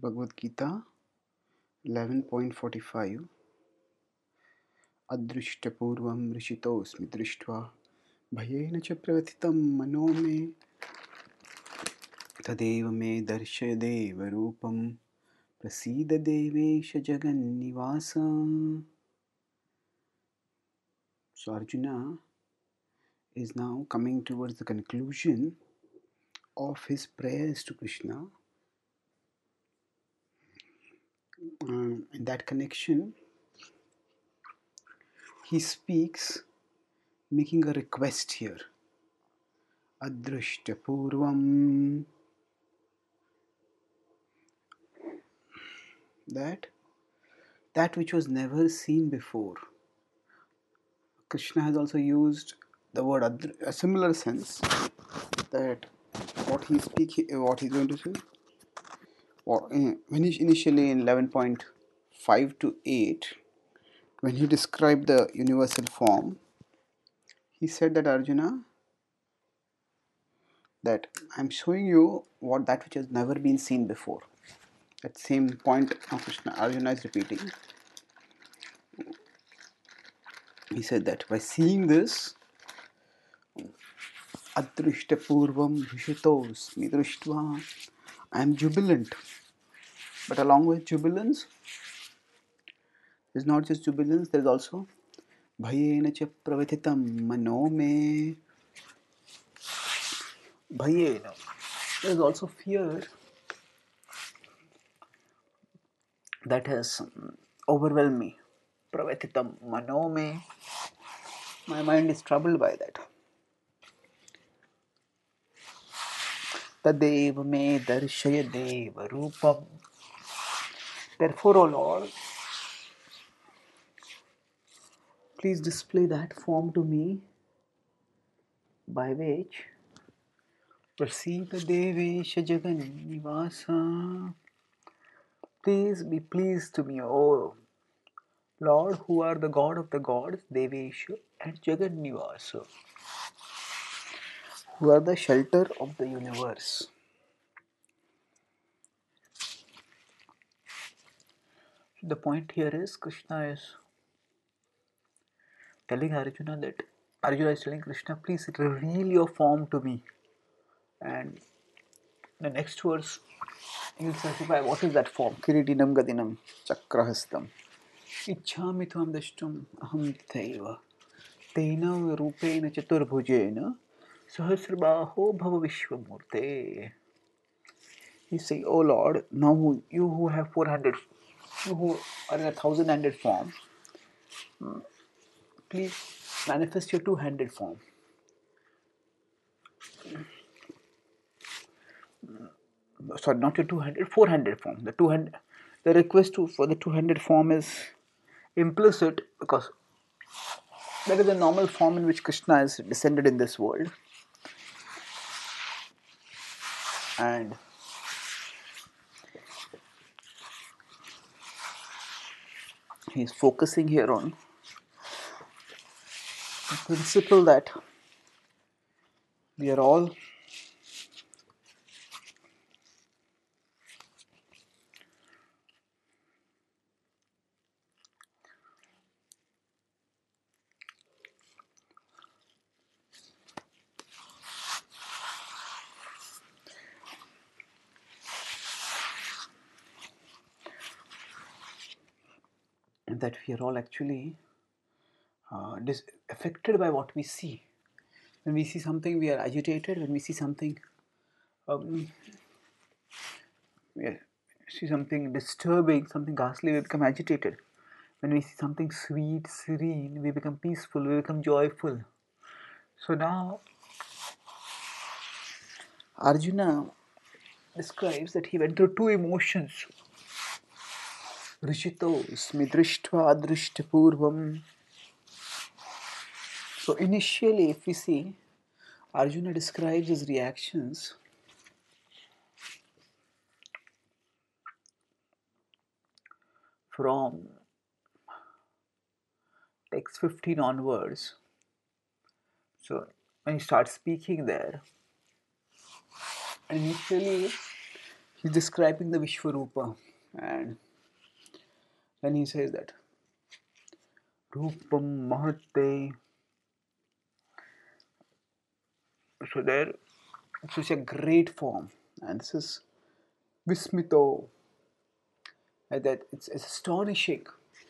Bhagavad Gita 11.45 Adrishtapurvam rishitosmi drishtva bhayena cha pravatitam mano me tadeva me darshaya deva rupam prasida devesha jagannivasa. So Arjuna is now coming towards the conclusion of his prayers to Krishna. In that connection, he speaks making a request here. Adrishtapurvam, that which was never seen before. Krishna has also used the word a similar sense, that what he's going to say. When he initially in 11.5 to 8, when he described the universal form, he said that Arjuna, that I'm showing you that which has never been seen before. That same point Arjuna is repeating. He said that by seeing this, Adrishtapurvam Rishitos Midrishtva, I am jubilant. But along with jubilance, there's not just jubilance, there's also Bhayena cha pravatitam mano me. Bhayena. There's also fear that has overwhelmed me. Pravatitam mano me. My mind is troubled by that. Tadeva me darshaya deva rupam. Therefore, O Lord, please display that form to me by which Prasita Devesha Jagannivasa. Please be pleased to me, O Lord, who are the God of the gods, Devesha and Jagannivasa, who are the shelter of the universe. The point here is Krishna is telling Arjuna that Arjuna is telling Krishna, please reveal your form to me. And the next verse, he will specify what is that form. Kiritinam Gadinam Chakrahastam. Ichhami tvam dashtum aham thaiva. Tena rupena chaturbhujena sahasrabaho bhava vishwamurte. He say, oh Lord, now you who have 400, you who are in a 1,000-handed form, please manifest your 2-handed form. Sorry, not your 200, 400 form. The request for the 200 form is implicit because that is the normal form in which Krishna is descended in this world. And he is focusing here on the principle that we are all actually affected by what we see. When we see something, we are agitated. When we see something, disturbing, something ghastly, we become agitated. When we see something sweet, serene, we become peaceful, we become joyful. So now, Arjuna describes that he went through two emotions. Rishito smidrishtva adrishtapurvam. So initially, if we see, Arjuna describes his reactions from text 15 onwards. So when he starts speaking there, initially He's describing the Vishwarupa, and then he says that Rupam Mahate. So there, it's such a great form, and this is Vismito, and that it's astonishing.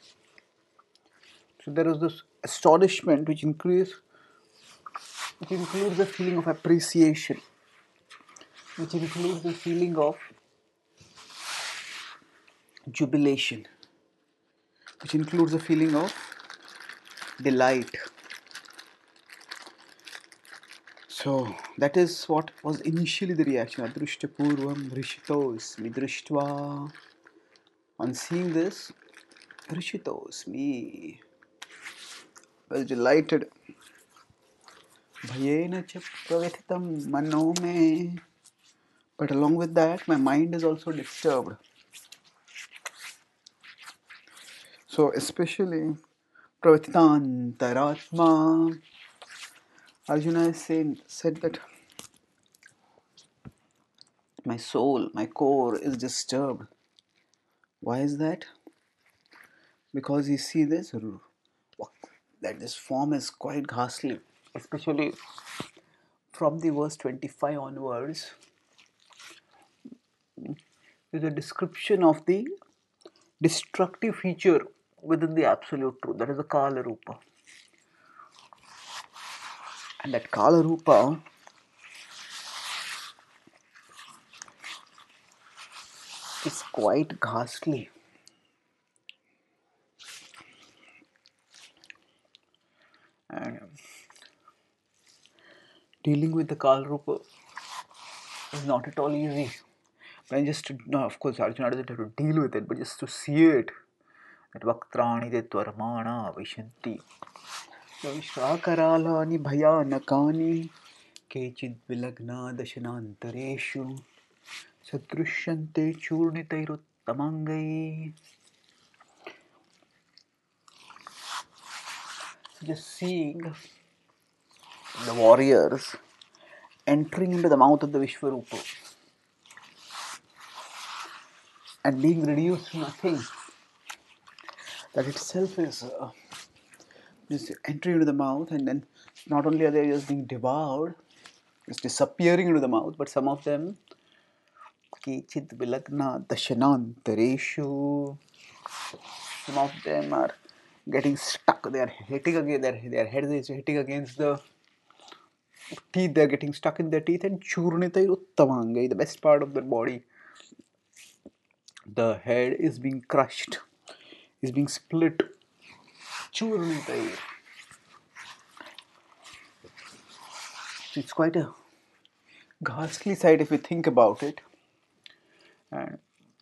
So there is this astonishment which includes the feeling of appreciation, which includes the feeling of jubilation, which includes the feeling of delight. So that is what was initially the reaction. Adrishtapurvam rishitosmi drishtva. On seeing this, rishitosmi was delighted. Bhayena cha pravethitam mano me. But along with that, my mind is also disturbed. So especially Pravatitantaratma, Arjuna said that my soul, my core is disturbed. Why is that? Because you see this, that this form is quite ghastly, especially from the verse 25 onwards. Is a description of the destructive feature within the absolute truth, that is the Kala Rupa. And that Kala Rupa is quite ghastly. And dealing with the Kala Rupa is not at all easy. But just to, no, of course, Arjuna doesn't have to deal with it, but just to see it. That Vaktrani de Tvarmana Vishanti. Vishakaralani Bhayanakani Kechid Vilagna Dashanantareshu Sadrushante Churnitairuttamangai. Just seeing the warriors entering into the mouth of the Vishwarupa and being reduced to nothing, that itself is just entering into the mouth, and then not only are they just being devoured, just disappearing into the mouth, but some of them Kichit Vilagna Dashanantareshu, some of them are getting stuck, they are hitting again, their head is hitting against the teeth, they are getting stuck in their teeth, and Churnitairuttamangai, the best part of their body, the head is being crushed, is being split. Churnitair. It's quite a ghastly sight if you think about it. And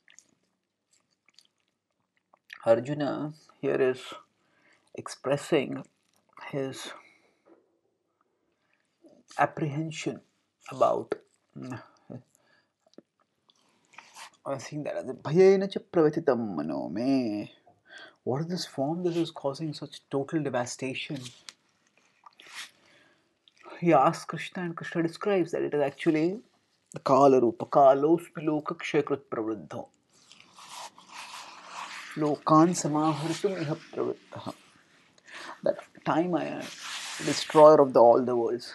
Arjuna here is expressing his apprehension about seeing that as a bhayena cha pravatitam mano me. What is this form that is causing such total devastation? He asks Krishna, and Krishna describes that it is actually the Kala Rupa, Kalospi Loka Kshayakrit Pravriddho. Lokan Samaharitum Iha Pravriddha. That time I am destroyer of all the worlds.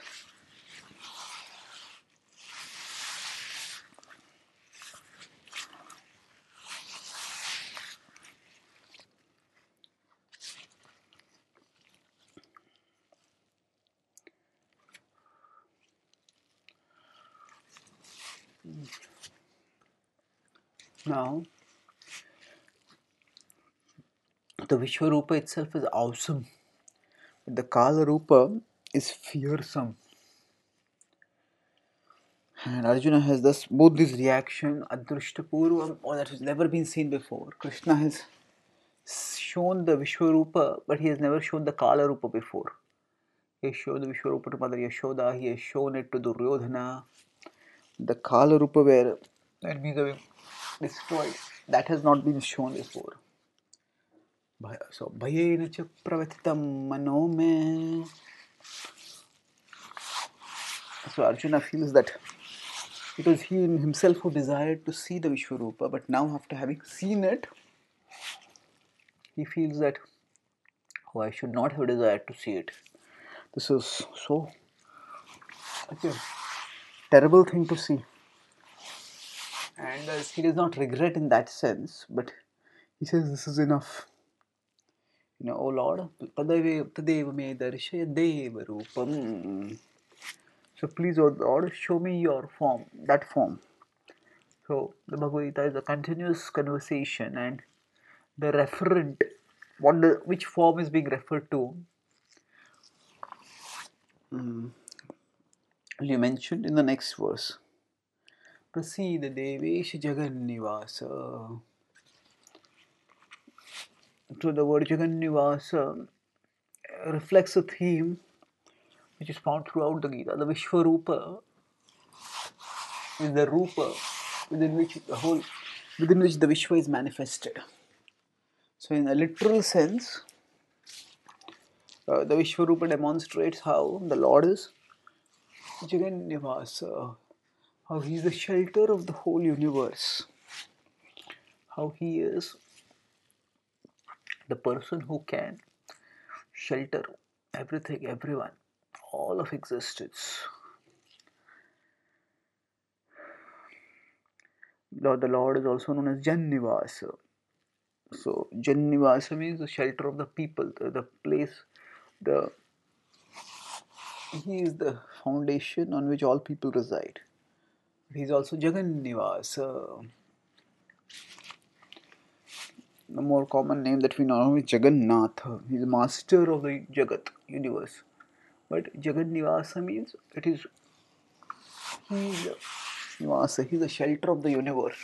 Now, the Vishwarupa itself is awesome. The Kala Rupa is fearsome. And Arjuna has thus both this reaction, Adrishtapurvam, or that has never been seen before. Krishna has shown the Vishwarupa, but he has never shown the Kala Rupa before. He has shown the Vishwarupa to Mother Yashoda, he has shown it to Duryodhana. The Kala Rupa where enemies are destroyed, that has not been shown before. So, Bhayena cha pravatitam mano me. So Arjuna feels that It was he himself who desired to see the Vishwarupa, but now after having seen it, he feels that, oh, I should not have desired to see it. This is so such a terrible thing to see. And he does not regret in that sense, but he says, this is enough. Oh Lord, Tadeva me darshaya deva rupam. So please, oh Lord, show me your form, that form. So the Bhagavad Gita is a continuous conversation, and the referent, which form is being referred to, you mentioned in the next verse. Prasida Devesh Jagannivasa. So the word Jagannivasa reflects a theme which is found throughout the Gita. The Vishwarupa is the Rupa within which the Vishwa is manifested. So in a literal sense, the Vishwarupa demonstrates how the Lord is Jagannivasa, how he is the shelter of the whole universe, how he is the person who can shelter everything, everyone, all of existence. The Lord is also known as Jannivasa. So Jannivasa means the shelter of the people, the place, the he is the foundation on which all people reside. He is also Jagannivasa. The more common name that we know is Jagannatha. He is the master of the Jagat universe. But Jagannivasa means it is he is Nivasa. He is the shelter of the universe.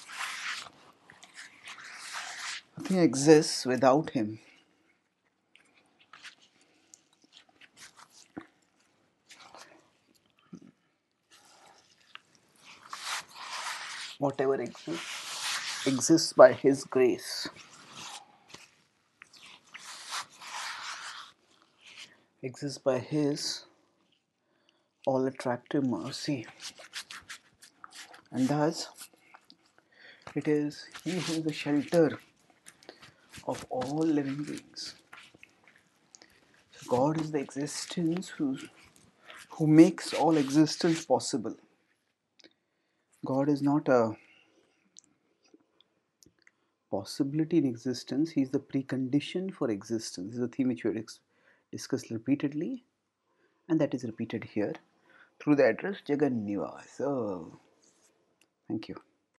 Nothing exists without him. Whatever exists by his grace. Exists by his all attractive mercy. And thus, it is he who is the shelter of all living beings. So God is the existence who makes all existence possible. God is not a possibility in existence, he is the precondition for existence. This is a theme which we have discussed repeatedly, and that is repeated here through the address Jagannivasa. Thank you.